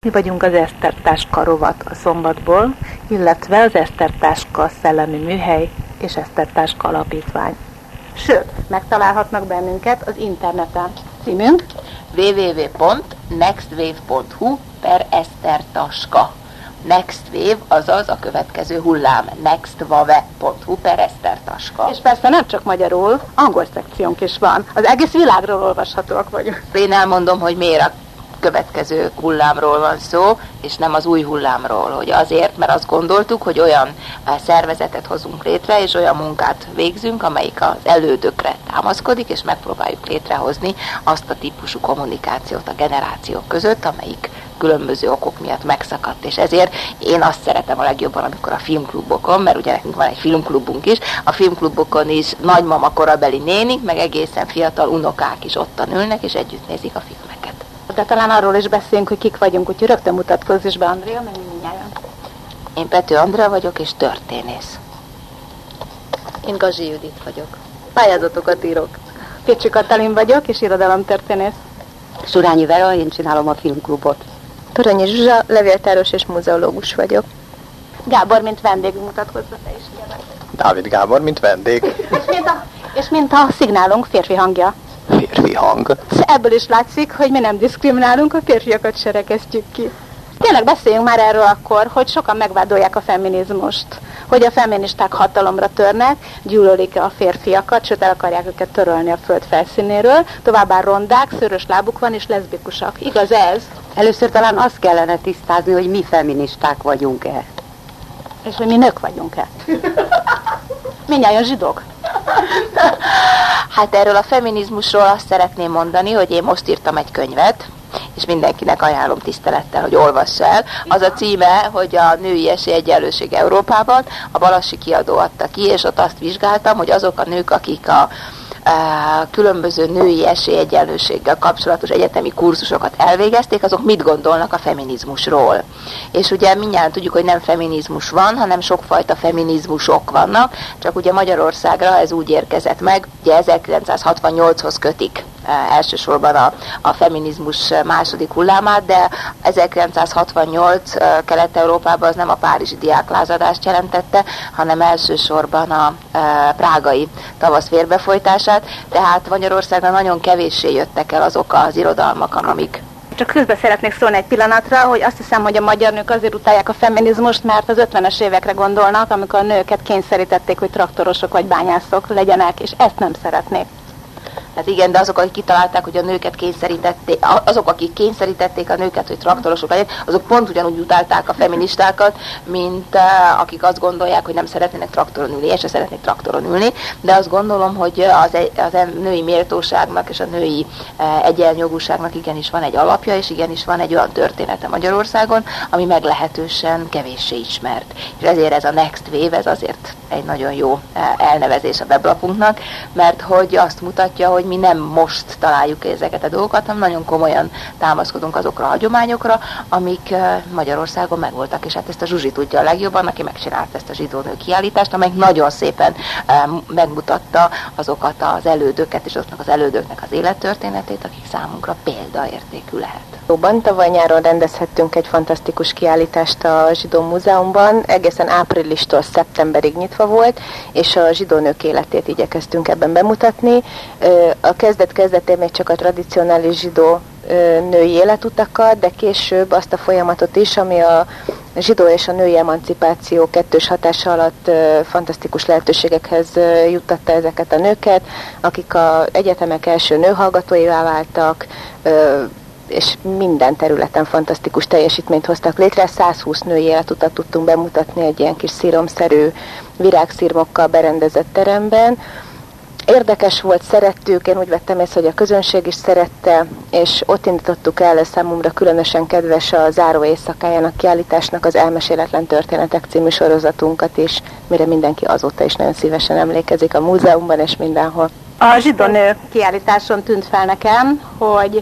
Mi vagyunk az Eszter Táska rovat a Szombatból, illetve az Eszter Táska szellemi műhely és Eszter Táska alapítvány. Sőt, megtalálhatnak bennünket az interneten. Címünk www.nextwave.hu/Eszter-Taska. Next Wave, azaz a következő hullám, nextwave.hu/Eszter-Taska. És persze nem csak magyarul, angol szekciónk is van. Az egész világról olvashatóak vagyunk. Én elmondom, hogy miért a következő hullámról van szó, és nem az új hullámról. Hogy azért, mert azt gondoltuk, hogy olyan szervezetet hozunk létre, és olyan munkát végzünk, amelyik az elődökre támaszkodik, és megpróbáljuk létrehozni azt a típusú kommunikációt a generációk között, amelyik különböző okok miatt megszakadt. És ezért én azt szeretem a legjobban, amikor a filmklubokon, mert ugye nekünk van egy filmklubunk is, a filmklubokon is nagymama korabeli nénik, meg egészen fiatal unokák is ottan ülnek, és együtt nézik a filmeket. De talán arról is beszélünk, hogy kik vagyunk, úgyhogy rögtön mutatkozz is be, Andrea, meg mindjárt. Én Pető Andrea vagyok, és történész. Én Gazsi Judit vagyok. Pályázatokat írok. Pécsi Katalin vagyok, és irodalomtörténész. Surányi Vera, én csinálom a filmklubot. Toronyi Zsuzsa, levéltáros és muzeológus vagyok. Gábor, mint vendégünk, mutatkozza te is. Dávid Gábor, mint vendég. És mint a szignálunk férfi hangja. Férfi hang. Ebből is látszik, hogy mi nem diszkriminálunk, a férfiakat se rekesztjük ki. Tényleg beszéljünk már erről akkor, hogy sokan megvádolják a feminizmust, hogy a feministák hatalomra törnek, gyűlölik a férfiakat, sőt el akarják őket törölni a föld felszínéről, továbbá rondák, szőrös lábuk van és leszbikusak. Igaz ez? Először talán azt kellene tisztázni, hogy mi feministák vagyunk-e. És hogy mi nők vagyunk-e? Mindnyájan zsidók. Hát erről a feminizmusról azt szeretném mondani, hogy én most írtam egy könyvet, és mindenkinek ajánlom tisztelettel, hogy olvassa el. Az a címe, hogy a női esélyegyenlőség Európában, a Balassi kiadó adta ki, és ott azt vizsgáltam, hogy azok a nők, akik a különböző női esélyegyenlőséggel kapcsolatos egyetemi kurzusokat elvégezték, azok mit gondolnak a feminizmusról. És ugye mindjárt tudjuk, hogy nem feminizmus van, hanem sokfajta feminizmusok vannak, csak ugye Magyarországra ez úgy érkezett meg, ugye 1968-hoz kötik elsősorban a feminizmus második hullámát, de 1968 Kelet-Európában az nem a párizsi diáklázadást jelentette, hanem elsősorban a prágai tavasz vérbefolytását, tehát Magyarországon nagyon kevéssé jöttek el azok az irodalmak, amik. Csak közben szeretnék szólni egy pillanatra, hogy azt hiszem, hogy a magyar nők azért utálják a feminizmust, mert az 50-es évekre gondolnak, amikor a nőket kényszerítették, hogy traktorosok vagy bányászok legyenek, és ezt nem szeretnék. Hát igen, de azok, akik kitalálták, hogy a nőket kényszerítették, azok, akik kényszerítették a nőket, hogy traktorosok legyenek, azok pont ugyanúgy utálták a feministákat, mint akik azt gondolják, hogy nem szeretnének traktoron ülni. Én sem szeretnék traktoron ülni, de azt gondolom, hogy az női méltóságnak és a női egyenjogúságnak igenis van egy alapja, és igenis van egy olyan története Magyarországon, ami meglehetősen kevéssé ismert. És ezért ez a Next Wave, ez azért egy nagyon jó elnevezés a weblapunknak, mert hogy azt mutatja, hogy mi nem most találjuk ezeket a dolgokat, hanem nagyon komolyan támaszkodunk azokra a hagyományokra, amik Magyarországon megvoltak, és hát ezt a Zsuzsi tudja a legjobban, aki megcsinálta ezt a zsidónő kiállítást, amely nagyon szépen megmutatta azokat az elődöket, és azoknak az elődöknek az élettörténetét, akik számunkra példaértékű lehet. Tavaly nyáron rendezhettünk egy fantasztikus kiállítást a Zsidó Múzeumban, egészen áprilistól szeptemberig nyitva volt, és a zsidó nők életét igyekeztünk ebben bemutatni. A kezdetén még csak a tradicionális zsidó női életutakat, de később azt a folyamatot is, ami a zsidó és a női emancipáció kettős hatása alatt fantasztikus lehetőségekhez juttatta ezeket a nőket, akik az egyetemek első nőhallgatóivá váltak, és minden területen fantasztikus teljesítményt hoztak létre. 120 női életutat tudtunk bemutatni egy ilyen kis szíromszerű virágszírmokkal berendezett teremben. Érdekes volt, szerettük, én úgy vettem észre, hogy a közönség is szerette, és ott indítottuk el számomra különösen kedves a záró éjszakájának kiállításnak az Elmeséletlen történetek című sorozatunkat is, mire mindenki azóta is nagyon szívesen emlékezik a múzeumban és mindenhol. A zsidó nő kiállításon tűnt fel nekem, hogy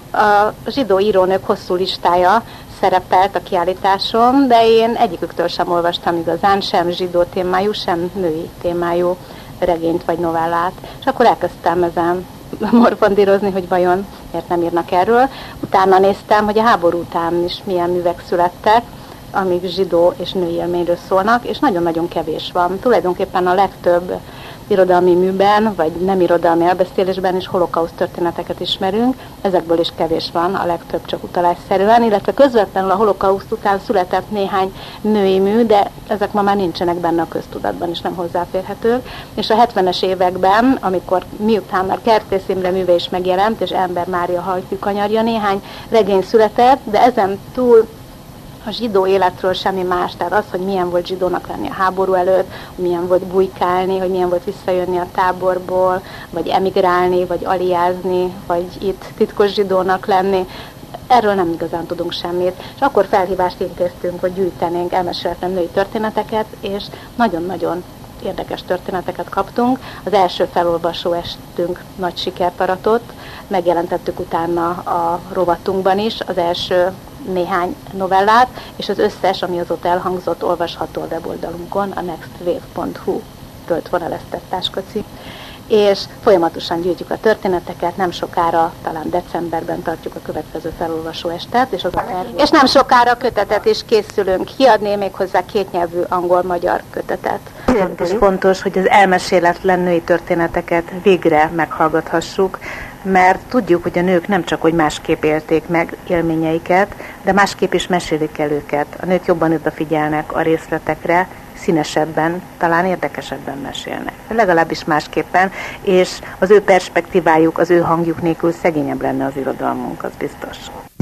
a zsidó írónők hosszú listája szerepelt a kiállításon, de én egyiküktől sem olvastam igazán, sem zsidó témájú, sem női témájú regényt vagy novellát. És akkor elkezdtem ezen morfondírozni, hogy vajon miért nem írnak erről. Utána néztem, hogy a háború után is milyen művek születtek, amik zsidó és női élményről szólnak, és nagyon-nagyon kevés van. Tulajdonképpen a legtöbb irodalmi műben, vagy nem irodalmi elbeszélésben is holokauszt történeteket ismerünk, ezekből is kevés van, a legtöbb csak utalásszerűen, illetve közvetlenül a holokauszt után született néhány női mű, de ezek ma már nincsenek benne a köztudatban, és nem hozzáférhetők. És a 70-es években, amikor miután már Kertész Imre műve is megjelent, és Ember Mária hajtű kanyarja, néhány regény született, de ezen túl a zsidó életről semmi más, tehát az, hogy milyen volt zsidónak lenni a háború előtt, hogy milyen volt bujkálni, hogy milyen volt visszajönni a táborból, vagy emigrálni, vagy aliázni, vagy itt titkos zsidónak lenni, erről nem igazán tudunk semmit. És akkor felhívást intéztünk, hogy gyűjtenénk elmeséletlen női történeteket, és nagyon-nagyon érdekes történeteket kaptunk. Az első felolvasó estünk nagy sikert aratott, megjelentettük utána a rovatunkban is az első néhány novellát, és az összes, ami azóta elhangzott, olvasható a weboldalunkon, a nextwave.hu töltvonalesztett táskacím. És folyamatosan gyűjtjük a történeteket, nem sokára, talán decemberben tartjuk a következő felolvasó estet, és nem sokára kötetet is készülünk kiadni, méghozzá kétnyelvű angol-magyar kötetet. Fontos, hogy az elmeséletlen női történeteket végre meghallgathassuk, mert tudjuk, hogy a nők nem csak, hogy másképp élték meg élményeiket, de másképp is mesélik el őket. A nők jobban odafigyelnek a részletekre, színesebben, talán érdekesebben mesélnek. Legalábbis másképpen, és az ő perspektívájuk, az ő hangjuk nélkül szegényebb lenne az irodalmunk, az biztos.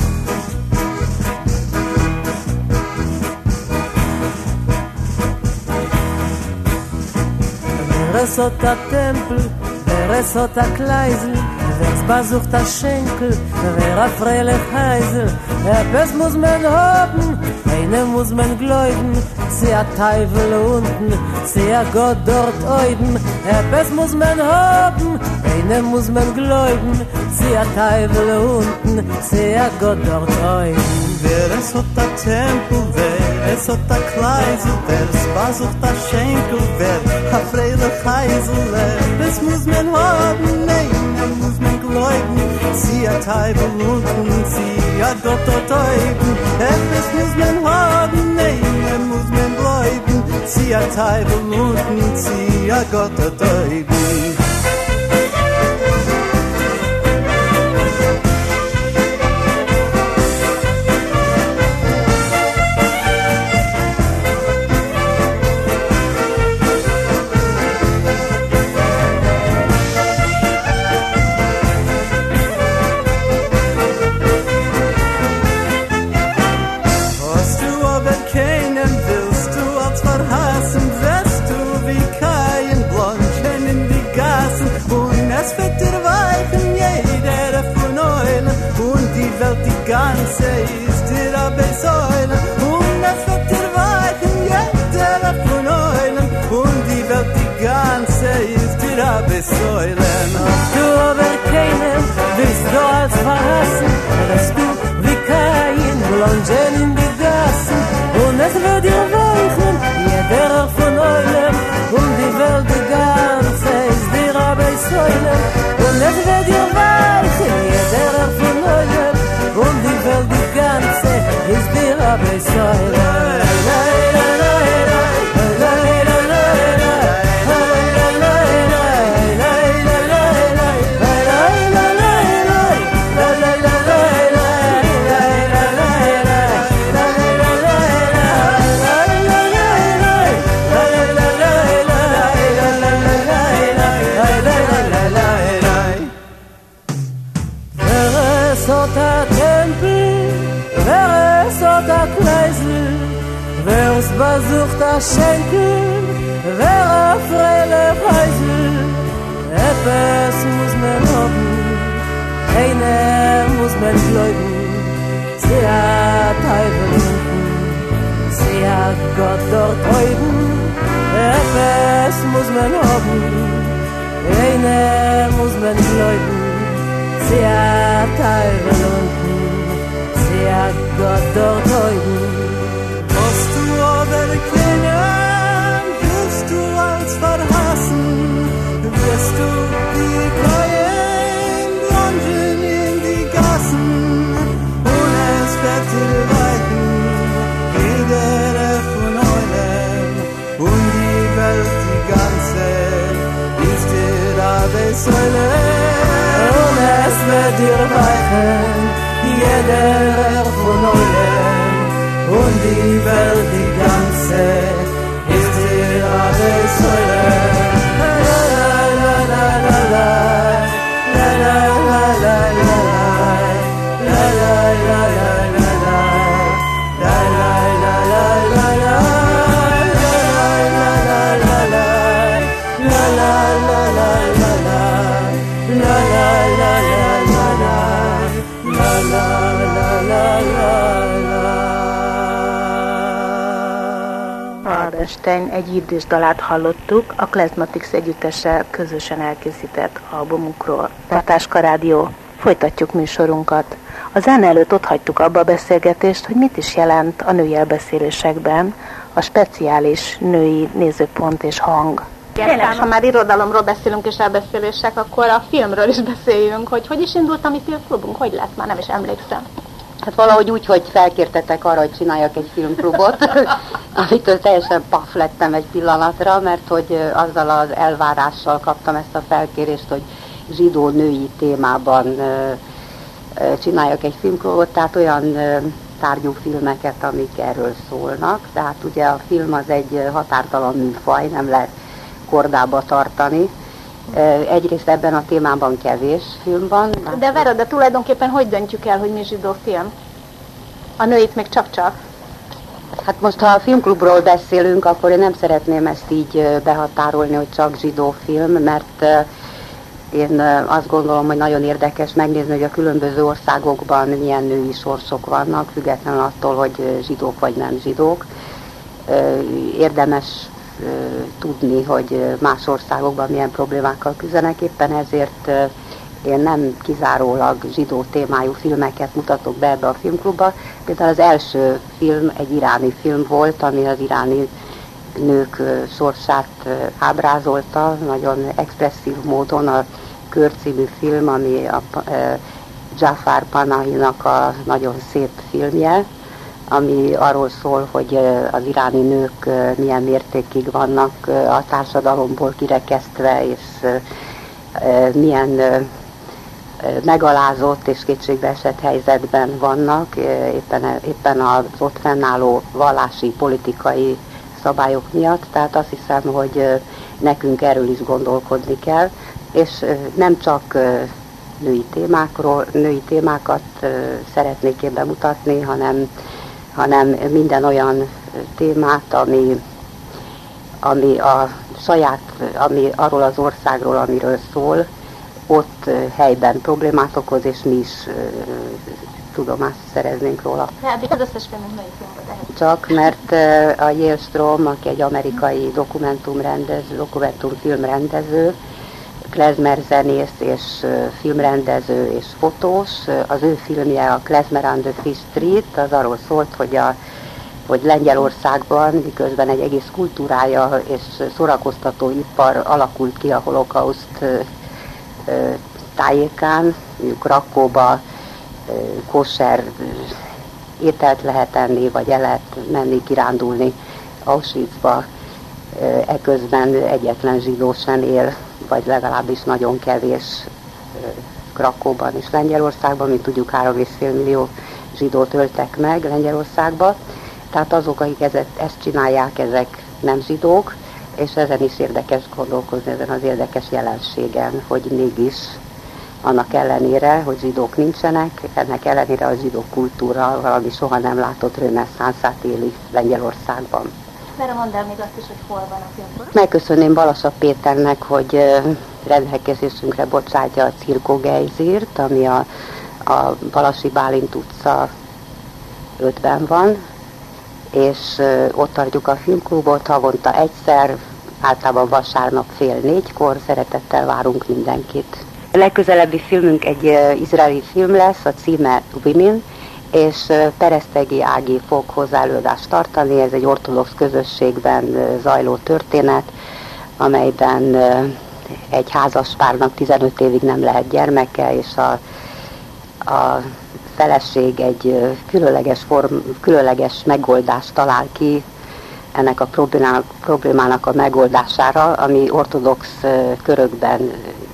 Wer es hat a Kleisel, wer's besucht a Schenkel, wer a freilich Heisel, etwas muss man haben, einem muss man gläuben, sie a Teufel unten, sie a Gott dort oben, etwas muss man haben, einem muss man gläuben, sie a Teufel unten, sie a Gott dort oben. Wer es hat a Tempel, wer es hat a Kleisel, wer's besucht a Schenkel, wer a freilich Heisel, etwas muss man haben, einem muss man gläuben, sie a Teufel unten, sie a Gott dort oben, etwas muss man haben, einem muss man gläuben, sie a Teufel unten, sie a Gott dort oben. Ganze ist dir aber Säule und es wird dir weichen jeder von eulen und die Welt die ganze ist dir aber Säule. Du aber keinen willst du als verlassen, dass du wie kein Blonchen in die Gassen und es wird dir weichen jeder von eulen und die Welt die ganze ist dir aber Säule und es wird dir weichen jeder von eulen und die Welt die ganze ist dir aber Säule. Wer's besucht a Schenkel, wer a freilich Heisel, etwas muss man haben, einer muss man gläuben, sie hat Teufel unten, sie hat Gott dort oben, etwas muss man haben, einer muss man gläuben, sie hat Teufel unten, sie hat Gott dort oben. Hast du aber keinen, willst du als verhassen, wirst du die Kein dir weichen jeder von euch und die Welt die ganze ist dir alles Säule. La la la la la la la la la la la la la Stein egy írdés dalát hallottuk a Klezmatix együttessel közösen elkészített albumukról. Tatáska Rádió, folytatjuk műsorunkat. A zene előtt ott hagytuk abba a beszélgetést, hogy mit is jelent a női elbeszélésekben a speciális női nézőpont és hang. Tényleg, ha már irodalomról beszélünk és elbeszélések, akkor a filmről is beszéljünk, hogy is indult a mi filmklubunk, hogy lett, már nem is emlékszem. Hát valahogy úgy, hogy felkértetek arra, hogy csináljak egy filmklubot, amitől teljesen paf lettem egy pillanatra, mert hogy azzal az elvárással kaptam ezt a felkérést, hogy zsidó női témában csináljak egy filmklubot, tehát olyan tárgyú filmeket, amik erről szólnak. Tehát ugye a film az egy határtalan műfaj, nem lehet kordába tartani. Egyrészt ebben a témában kevés film van. De Vera, de tulajdonképpen hogy döntjük el, hogy mi zsidó film? A nőit még csak-csak? Hát most, ha a filmklubról beszélünk, akkor én nem szeretném ezt így behatárolni, hogy csak zsidó film, mert én azt gondolom, hogy nagyon érdekes megnézni, hogy a különböző országokban milyen női sorsok vannak, függetlenül attól, hogy zsidók vagy nem zsidók. Érdemes tudni, hogy más országokban milyen problémákkal küzdenek, éppen ezért én nem kizárólag zsidó témájú filmeket mutatok be ebbe a filmklubba. Például az első film egy iráni film volt, ami az iráni nők sorsát ábrázolta, nagyon expresszív módon. A Kör című film, ami a Jafar Panahinak a nagyon szép filmje, ami arról szól, hogy az iráni nők milyen mértékig vannak a társadalomból kirekesztve, és milyen megalázott és kétségbeesett helyzetben vannak, éppen az ott fennálló vallási, politikai szabályok miatt. Tehát azt hiszem, hogy nekünk erről is gondolkodni kell, és nem csak női témákat szeretnék én bemutatni, hanem minden olyan témát, ami arról az országról, amiről szól, ott helyben problémát okoz, és mi is tudomást szereznénk róla. Hát az összes filmünk női film volt. Csak mert a Yale Strom, aki egy amerikai dokumentumfilmrendező, klezmer zenész és filmrendező és fotós, az ő filmje, a Klezmer on the Fish Street, az arról szólt, hogy Lengyelországban, miközben egy egész kultúrája és szórakoztató ipar alakult ki a holokauszt tájékán, mondjuk Rakóba kosser ételt lehet enni, vagy el lehet menni kirándulni Auschwitzba, eközben egyetlen zsidó sem él, vagy legalábbis nagyon kevés Krakóban és Lengyelországban, mint tudjuk 3,5 millió zsidót öltek meg Lengyelországba. Tehát azok, akik ezt csinálják, ezek nem zsidók, és ezen is érdekes gondolkozni, ezen az érdekes jelenségen, hogy mégis annak ellenére, hogy zsidók nincsenek, ennek ellenére a zsidó kultúra valami soha nem látott reneszánszát éli Lengyelországban. Mert mondd el még azt is, hogy hol van a filmklub. Megköszönném Balassa Péternek, hogy rendelkezésünkre bocsátja a Cirko Geizírt, ami a Balassi Bálint utca 5-ben van, és ott tartjuk a filmklubot havonta egyszer, általában vasárnap 3:30, szeretettel várunk mindenkit. A legközelebbi filmünk egy izraeli film lesz, a címe Women, és Peresztegi Ági fog hozzá előadást tartani. Ez egy ortodox közösségben zajló történet, amelyben egy házaspárnak 15 évig nem lehet gyermeke, és a feleség egy különleges megoldást talál ki ennek a problémának a megoldására, ami ortodox körökben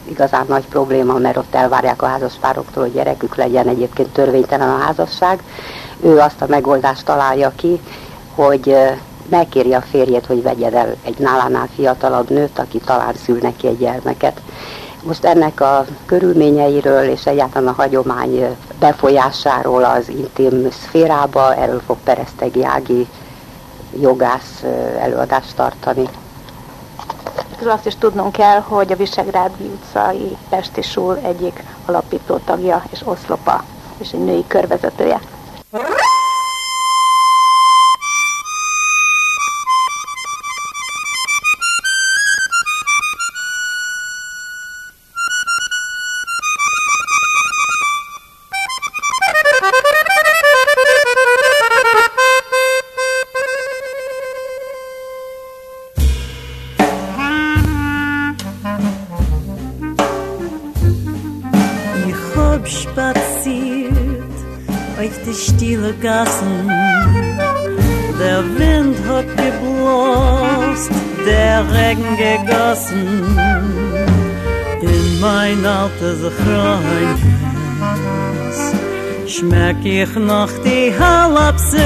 igazán nagy probléma, mert ott elvárják a házaspároktól, hogy gyerekük legyen, egyébként törvénytelen a házasság. Ő azt a megoldást találja ki, hogy megkéri a férjét, hogy vegyen el egy nálánál fiatalabb nőt, aki talán szül neki egy gyermeket. Most ennek a körülményeiről és egyáltalán a hagyomány befolyásáról az intim szférába, erről fog Peresztegi Ági jogász előadást tartani. Azt is tudnunk kell, hogy a Visegrádi utcai Pesti Sul egyik alapító tagja és oszlopa, és egy női körvezetője. Stille Gassen, der Wind hat geblost, der Regen gegossen, in mein altes Reinhaus schmeck ich noch die Halapsis,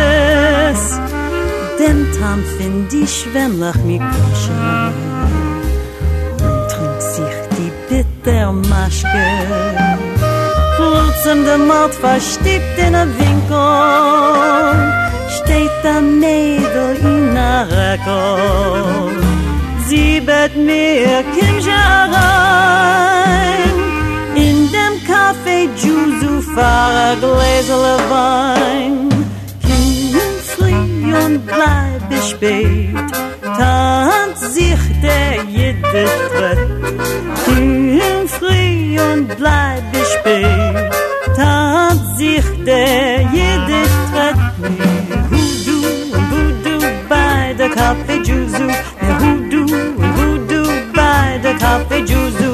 den Tam find ich, wenn lach mich koscher, und trink sich die Bittermaschke. Plötzlich der Mord verstippt in der Winkel, steht ein Mädel in der Recke. Sie bett mir, komm schon rein, in dem Café Juzu fahr ein Gläserle Wein. Komm früh und bleib bis spät, tanz sich der Jiddisch Tritt. Komm früh und bleib bis spät, tanz sich der Jiddisch Tritt. Hoodoo und Voodoo bei der Café Juzu, Hoodoo und Voodoo bei der Café Juzu.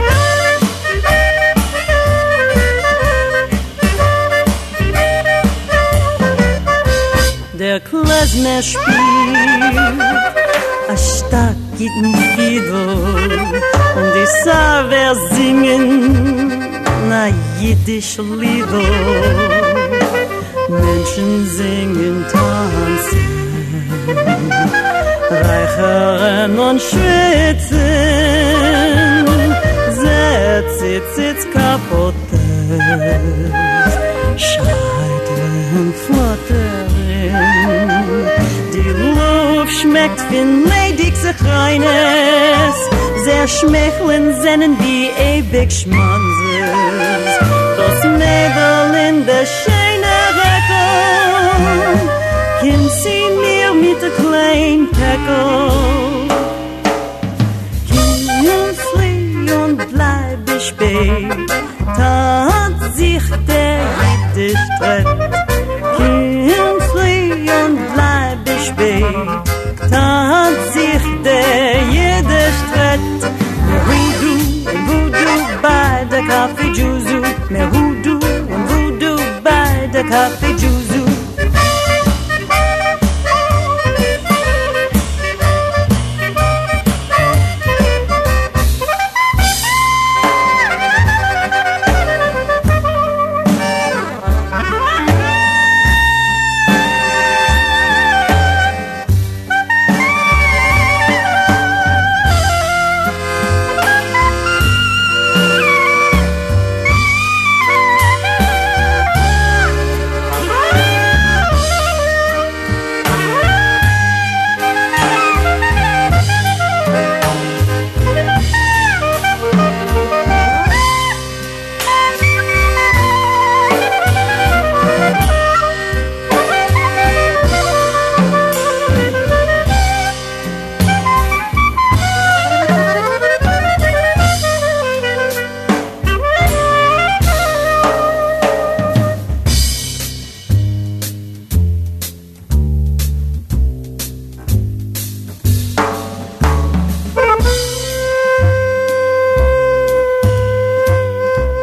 Der Klezmer spielt a stark gitten Fiedel und die Saver singen na jiddisch Lieder. Menschen singen, tanzen, reichern und schwitzen, sitz kaputt, scheitern, fluttern. Die Luft schmeckt finledig sich reines, sehr schmecheln sennen wie ewig Schmanzes. Das Mädel in der schöne Recke, kommt sie mir mit der kleinen Pecke. Komm früh und bleib spät, tanzt sich der Jiddisch Tritt. Komm früh und bleib spät, tanzt sich der Jiddisch Tritt. Hoodoo und Voodoo bei der Café Juzu, mehr Hoodoo und Voodoo bei der Café Juzu.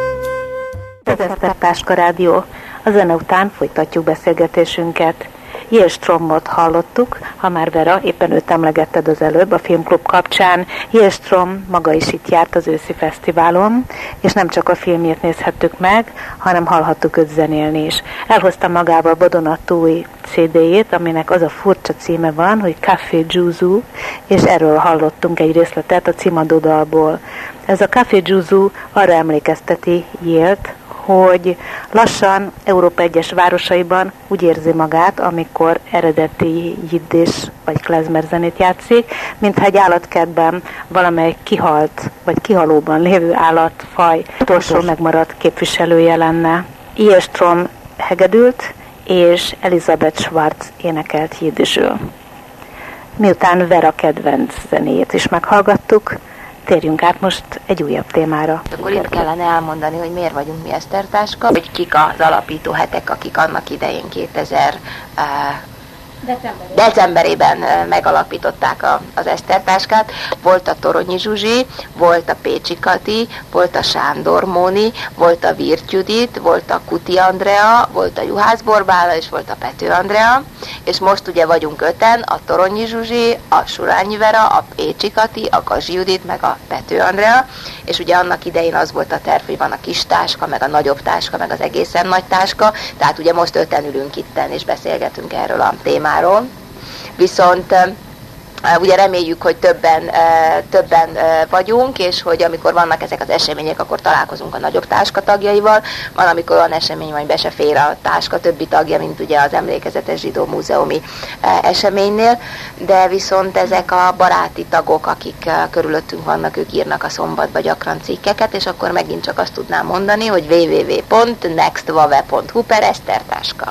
Páska Rádió. A zene után folytatjuk beszélgetésünket. Hillströmot hallottuk, ha már Vera, éppen őt emlegetted az előbb a filmklub kapcsán. Hillström maga is itt járt az őszi fesztiválon, és nem csak a filmjét nézhettük meg, hanem hallhattuk őt zenélni is. Elhozta magával vadonatúj CD-jét, aminek az a furcsa címe van, hogy Café Juzu, és erről hallottunk egy részletet a címadó dalból. Ez a Café Juzu arra emlékezteti Yale-t, hogy lassan Európa egyes városaiban úgy érzi magát, amikor eredeti jiddis vagy klezmer zenét játszik, mintha egy állatkertben valamely kihalt vagy kihalóban lévő állatfaj utolsó megmaradt képviselője lenne. Hillström hegedült, és Elizabeth Schwarz énekelt jiddisül. Miután Vera kedvenc zenéjét is meghallgattuk, térjünk át most egy újabb témára. Akkor itt kellene elmondani, hogy miért vagyunk mi Esztertáska, hogy kik az alapító hetek, akik annak idején 2000 decemberében megalapították az Esztertáskát. Volt a Toronyi Zsuzsi, volt a Pécsi Kati, volt a Sándor Móni, volt a Virt Judit, volt a Kuti Andrea, volt a Juhász Borbála, és volt a Pető Andrea, és most ugye vagyunk 5-en, a Toronyi Zsuzsi, a Surányi Vera, a Pécsi Kati, a Kazsi Judit, meg a Pető Andrea, és ugye annak idején az volt a terv, hogy van a kis táska, meg a nagyobb táska, meg az egészen nagy táska, tehát ugye most 5-en ülünk itten, és beszélgetünk erről a témáról. Viszont ugye reméljük, hogy többen vagyunk, és hogy amikor vannak ezek az események, akkor találkozunk a nagyobb táska tagjaival. Van, amikor olyan esemény, hogy be se fér a táska többi tagja, mint ugye az emlékezetes zsidó múzeumi eseménynél, de viszont ezek a baráti tagok, akik körülöttünk vannak, ők írnak a Szombatba gyakran cikkeket, és akkor megint csak azt tudnám mondani, hogy www.nextvave.hu/esztertáska.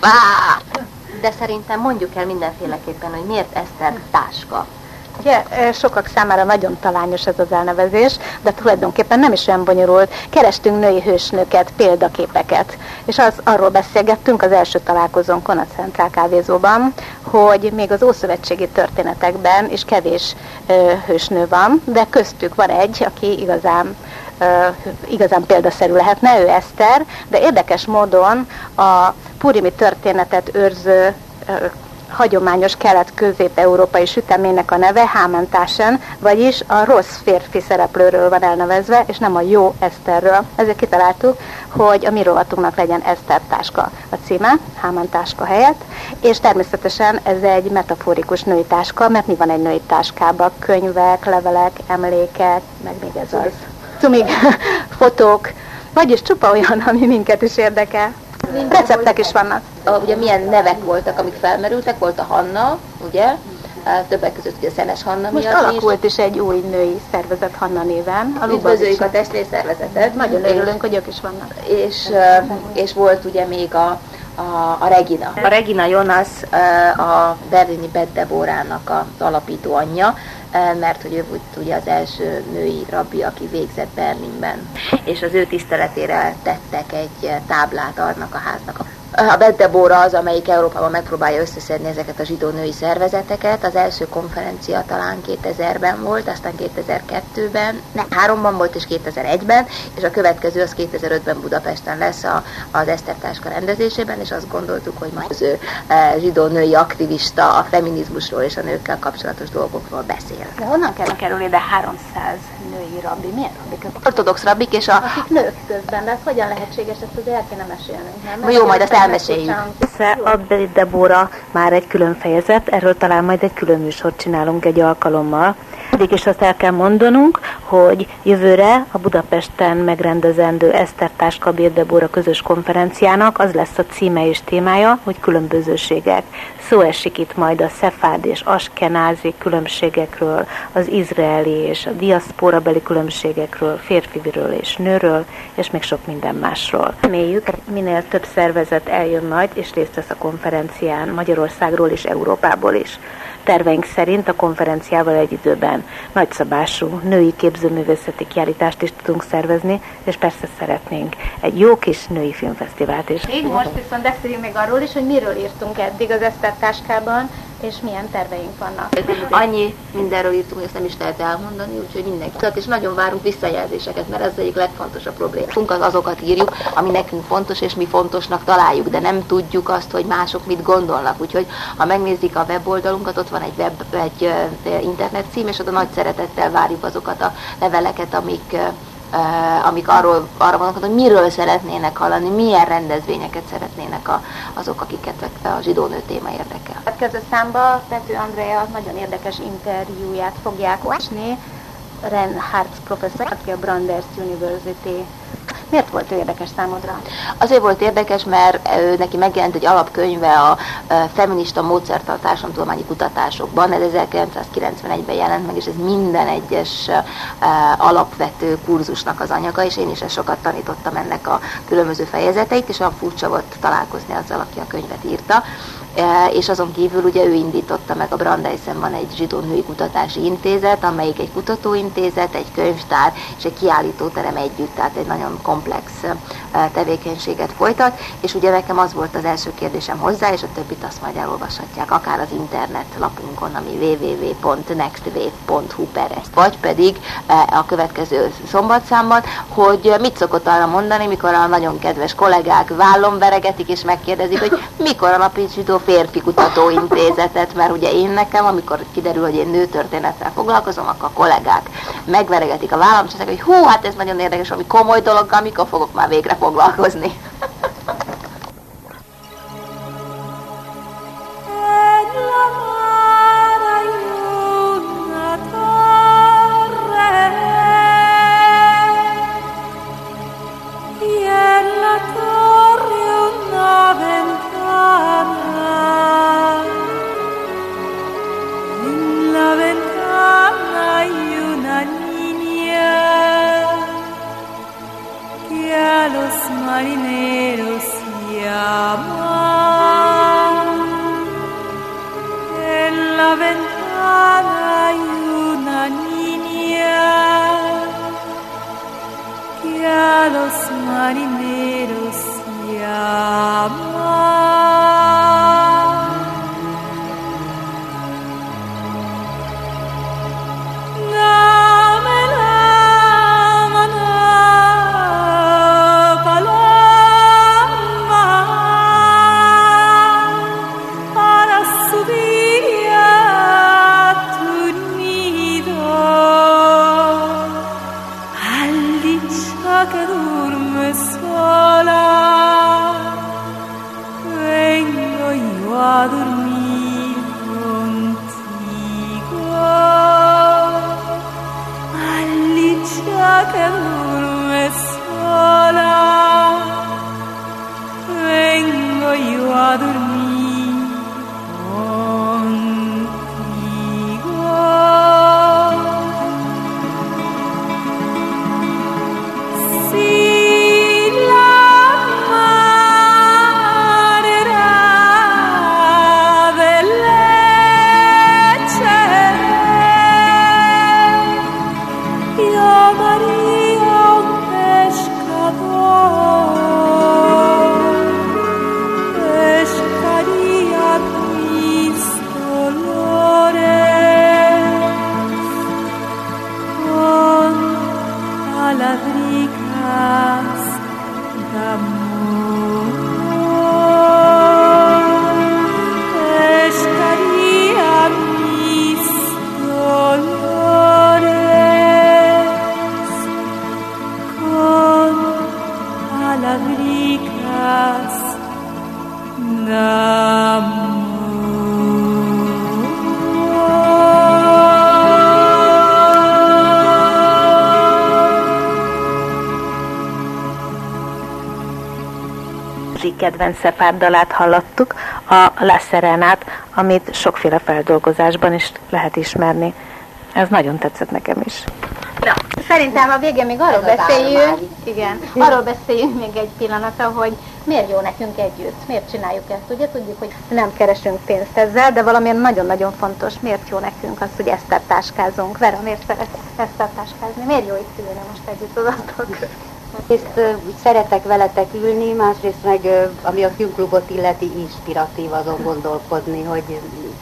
De szerintem mondjuk el mindenféleképpen, hogy miért Esztertáska. Ugye, sokak számára nagyon talányos ez az elnevezés, de tulajdonképpen nem is olyan bonyolult. Kerestünk női hősnőket, példaképeket, és arról beszélgettünk az első találkozónkon a Centrál Kávézóban, hogy még az ószövetségi történetekben is kevés hősnő van, de köztük van egy, aki igazán példaszerű lehetne, ő Eszter, de érdekes módon a purimi történetet őrző hagyományos kelet-közép-európai süteménynek a neve Háman Tásen, vagyis a rossz férfi szereplőről van elnevezve, és nem a jó Eszterről. Ezért kitaláltuk, hogy a mi rovatunknak legyen Esztertáska a címe, Háman táska helyett, és természetesen ez egy metaforikus női táska, mert mi van egy női táskában? Könyvek, levelek, emlékek, meg még ez az. Cumig, fotók, vagyis csupa olyan, ami minket is érdekel. Receptek is vannak. Ugye milyen nevek voltak, amik felmerültek, volt a Hanna, ugye? Többek között ugye Szenes Hanna most miatt alakult is egy új női szervezet Hanna néven. Üdvözöljük a testvérszervezetet. Nagyon örülünk, hogy ők is vannak. És volt ugye még a Regina. A Regina Jonas a berlini Beth Deborának az alapító anyja, mert hogy ő volt ugye az első női rabbi, aki végzett Berlinben. És az ő tiszteletére tettek egy táblát annak a háznak. A Beth Debora az, amelyik Európában megpróbálja összeszedni ezeket a zsidó női szervezeteket. Az első konferencia talán 2000-ben volt, aztán 2002-ben, 3-ban volt és 2001-ben, és a következő az 2005-ben Budapesten lesz az Esztertáska rendezésében, és azt gondoltuk, hogy majd az zsidó női aktivista a feminizmusról és a nőkkel kapcsolatos dolgokról beszél. De honnan kell kerülni ide 300 női rabbi? Milyen rabbik? Ortodox rabbik és akik nők közben, de hogyan lehetséges, ezt azért el kéne mesélnünk. Jó, majd ezt elmeséljük. A Beth Debora már egy külön fejezet, erről talán majd egy külön műsort csinálunk egy alkalommal. Eddig is azt el kell mondanunk, hogy jövőre a Budapesten megrendezendő Esztertáska Beth Debora közös konferenciának az lesz a címe és témája, hogy különbözőségek. Szó esik itt majd a szefárd és askenázi különbségekről, az izraeli és a diaszpórabeli különbségekről, férfiről és nőről, és még sok minden másról. Reméljük, minél több szervezet eljön majd, és részt vesz a konferencián Magyarországról és Európából is. Terveink szerint a konferenciával egy időben nagyszabású női képzőművészeti kiállítást is tudunk szervezni, és persze szeretnénk egy jó kis női filmfesztivált is. Így most viszont beszéljünk még arról is, hogy miről írtunk eddig az Esztertáskában, és milyen terveink vannak. Annyi mindenről írtunk, hogy ezt nem is lehet elmondani, úgyhogy mindenki. És nagyon várunk visszajelzéseket, mert ez az egyik legfontosabb probléma. Azokat írjuk, ami nekünk fontos, és mi fontosnak találjuk, de nem tudjuk azt, hogy mások mit gondolnak. Úgyhogy ha megnézik a weboldalunkat, ott van egy internet cím, és oda nagy szeretettel várjuk azokat a leveleket, amik arra vonatkoznak, hogy miről szeretnének hallani, milyen rendezvényeket szeretnének azok, akiket a zsidó nő téma érdekel. A következő számba Pető Andrea nagyon érdekes interjúját fogják olvasni, Ren Hartz professzor, aki a Brandeis University. Miért volt ő érdekes számodra? Azért volt érdekes, mert neki megjelent egy alapkönyve a feminista módszertan társadalomtudományi kutatásokban, ez 1991-ben jelent meg, és ez minden egyes alapvető kurzusnak az anyaga, és én is sokat tanítottam ennek a különböző fejezeteit, és olyan furcsa volt találkozni azzal, aki a könyvet írta. És azon kívül ugye ő indította meg, a Brandeisen van egy zsidó női kutatási intézet, amelyik egy kutatóintézet, egy könyvtár és egy kiállítóterem együtt, tehát egy nagyon komplex tevékenységet folytat, és ugye nekem az volt az első kérdésem hozzá, és a többit azt majd elolvashatják, akár az internet lapunkon, ami www.nextwave.hu per-ezt, vagy pedig a következő szombatszámban, hogy mit szokott arra mondani, mikor a nagyon kedves kollégák vállon veregetik, és megkérdezik, hogy mikor alapít zsidó férfi kutatóintézetet, mert ugye én nekem, amikor kiderül, hogy én nőtörténettel foglalkozom, akkor a kollégák megveregetik a vállam, és azt mondják, hogy hú, hát ez nagyon érdekes, ami komoly dologgal, mikor fogok már végre foglalkozni. Marineros llaman, en la ventana hay una niña que a los marineros llama. Kedvenc szepárd dalát hallottuk, a La Serenát, amit sokféle feldolgozásban is lehet ismerni. Ez nagyon tetszett nekem is. Na, szerintem a végén még arról beszéljünk, arról beszéljünk még egy pillanatra, hogy miért jó nekünk együtt, miért csináljuk ezt. Ugye tudjuk, hogy nem keresünk pénzt ezzel, de valamilyen nagyon-nagyon fontos, miért jó nekünk az, hogy esztertáskázunk. Vera, miért szeretsz esztertáskázni? Miért jó itt ülni most együtt odatok? Egyrészt szeretek veletek ülni, másrészt meg, ami a filmklubot illeti, inspiratív azon gondolkodni, hogy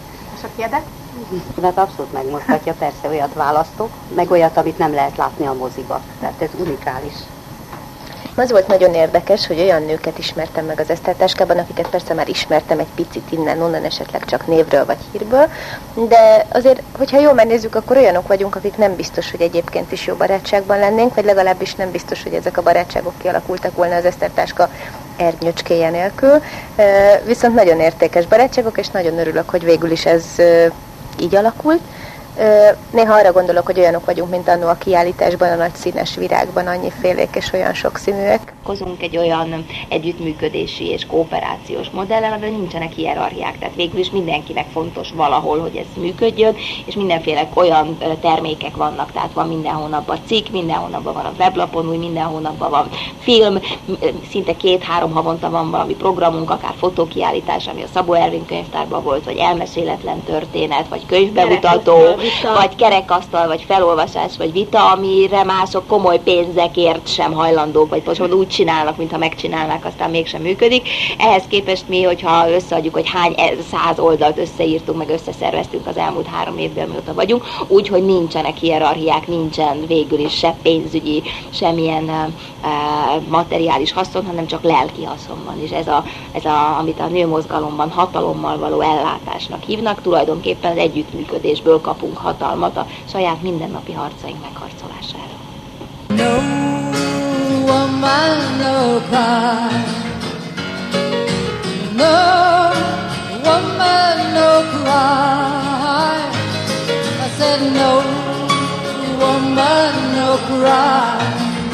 a kérdet? Mert abszolút megmozgatja, persze olyat választok, meg olyat, amit nem lehet látni a moziba. Tehát ez unikális. Az volt nagyon érdekes, hogy olyan nőket ismertem meg az Eszter táskában, akiket persze már ismertem egy picit innen-onnan, esetleg csak névről vagy hírből, de azért, hogyha jól megnézzük, akkor olyanok vagyunk, akik nem biztos, hogy egyébként is jó barátságban lennénk, vagy legalábbis nem biztos, hogy ezek a barátságok kialakultak volna az Eszter táska ernyőcskéje nélkül. Viszont nagyon értékes barátságok, és nagyon örülök, hogy végül is ez így alakult. Néha arra gondolok, hogy olyanok vagyunk, mint annó a kiállításban, a nagy színes virágban, annyifélék és olyan sokszínűek. Hozunk egy olyan együttműködési és kooperációs modellel, amiben nincsenek hierarchiák, tehát végül is mindenkinek fontos valahol, hogy ez működjön, és mindenféle olyan termékek vannak, tehát van minden hónapban cikk, minden hónapban van a weblapon, új minden hónapban van film, szinte 2-3 havonta van valami programunk, akár fotókiállítás, ami a Szabó Ervin könyvtárban volt, vagy elmeséletlen történet, vagy könyvbemutató, vagy kerekasztal, vagy felolvasás, vagy vita, amire mások komoly pénzekért sem hajlandók, vagy most úgy csinálnak, mintha megcsinálnák, aztán mégsem működik. Ehhez képest mi, hogyha összeadjuk, hogy hány 100 oldalt összeírtunk, meg összeszerveztünk az elmúlt 3 évben, mióta vagyunk, úgy, hogy nincsenek hierarchiák, nincsen végül is se pénzügyi, semmilyen materiális haszon, hanem csak lelki haszon van. És ez amit a nőmozgalomban hatalommal való ellátásnak hívnak, tulajdonképpen az együttműködésből kapunk hatalmat a saját mindennapi harcaink megharcolására. No woman, no cry. No woman, no cry. I said no woman, no cry.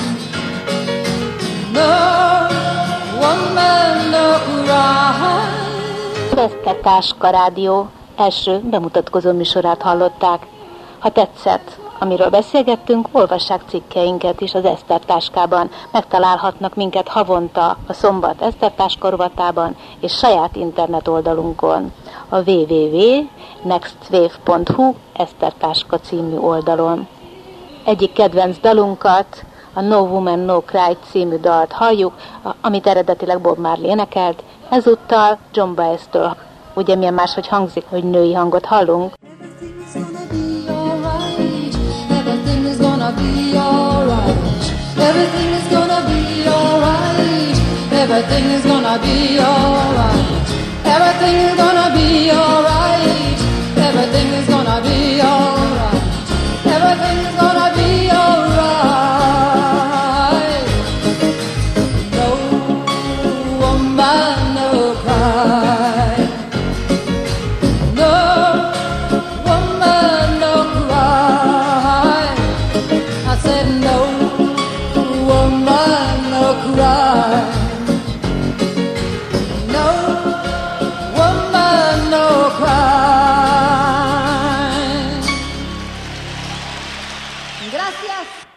No woman, no cry. Eszter Táska Rádió első bemutatkozó műsorát hallották. Ha tetszett, amiről beszélgettünk, olvassák cikkeinket is az Eszter táskában. Megtalálhatnak minket havonta a Szombat Eszter táska rovatában és saját internet oldalunkon, a www.nextwave.hu Eszter táska című oldalon. Egyik kedvenc dalunkat, a No Woman No Cry című dalt halljuk, amit eredetileg Bob Marley énekelt, ezúttal John Baez-től. Ugye milyen máshogy hangzik, hogy női hangot hallunk? Everything is gonna be alright. Everything is gonna be alright. Everything is gonna be alright. Everything is gonna be alright. Everything is gonna be alright. Everything is gonna be alright. No woman, no cry. No woman, no cry. I said no woman, no cry. No woman, no cry. Gracias.